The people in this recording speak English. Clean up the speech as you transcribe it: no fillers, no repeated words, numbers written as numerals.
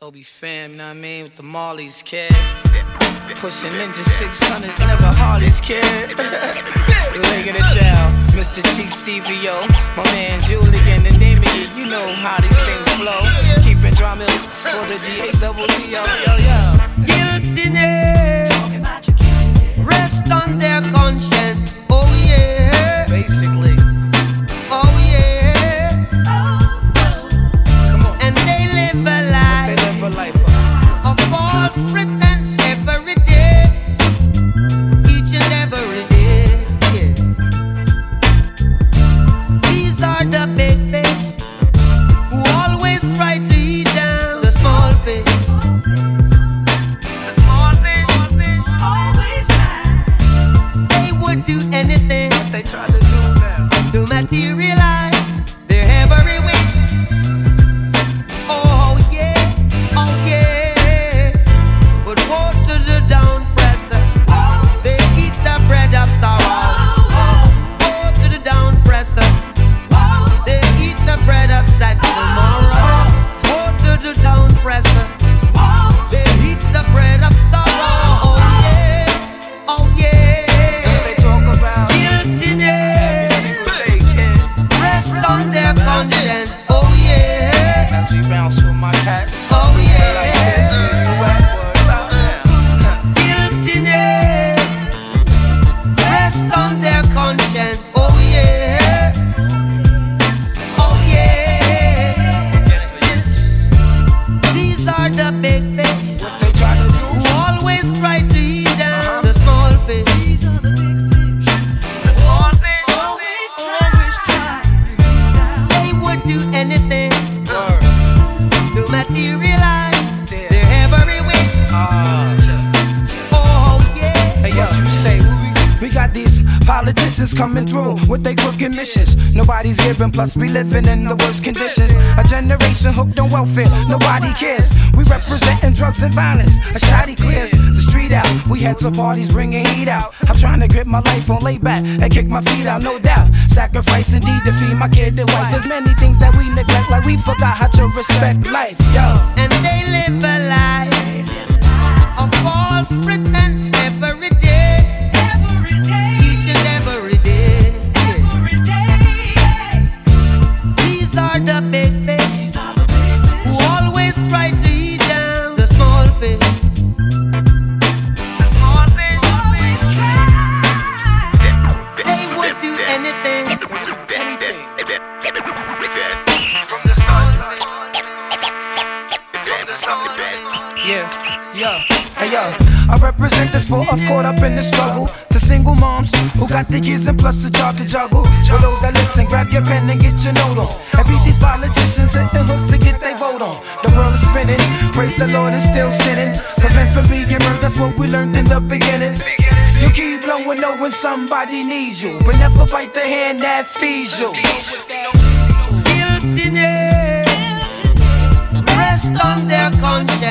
Obi fam, know what I mean, with the Marleys, kid. Pushing Ninja 600s, never Harleys, kid. Laying it down, Mr. Cheek Stevie, yo. My man Julian, the name of it, you know how these things flow. Keeping drum mills for the G-A-double-T, yo, yo, yo. Guiltiness, rest on their conscience, oh yeah. Basically. Oh yeah. Come on. And they live a life of false pretense every day, each and every day, yeah. These are the big fish who always try to eat down the small fish. The small fish always try. They would do anything What they try to do now? to materialize their every wish. Oh yeah, oh yeah. But woe to the down presser. They eat the bread of sorrow. Woe to the down presser. They eat the bread of sad tomorrow. Woe to the down presser. They eat the bread of sorrow. Oh yeah, oh yeah. What they talk about? Guiltiness, Hey, kid. rest on their conscience. Oh yeah, As we bounce with my cats. oh Like this, yeah. you wet word, top down. Guiltiness, rest on their conscience. Oh yeah, oh yeah. These are the big fish What they try to do? who always try to eat down the small fish. The small fish always try. They would do anything Word. to materialize their every wish. Oh yeah. Hey, yo, you say we got these politicians coming through with their crooked missions. Nobody's giving, plus we living in the worst conditions. A generation hooked on welfare, nobody cares. We representing drugs and violence. A shoddy clears the street out. We head to parties bringing heat out. I'm trying to grip my life on lay back and kick my feet out, no doubt. Sacrifice indeed to feed my kid and wife. There's many things that we neglect, like we forgot how to respect life, yo. And they live a life of false pretense every day, each and every day. These are the big fish who always try to eat down the small fish. The small fish always try. They would do anything from the stars. Yeah, yo, hey yo, I represent this for us caught up in the struggle. To single moms who got the kids and plus a job to juggle. For those that listen, grab your pen and get your note on. And beat these politicians hitting hooks to get their vote on. The world is spinning, praise the Lord and still sinning. Prevent from being murdered, that's what we learned in the beginning. You keep blowing knowing somebody needs you, but never bite the hand that feeds you. Guiltiness, rest on their conscience.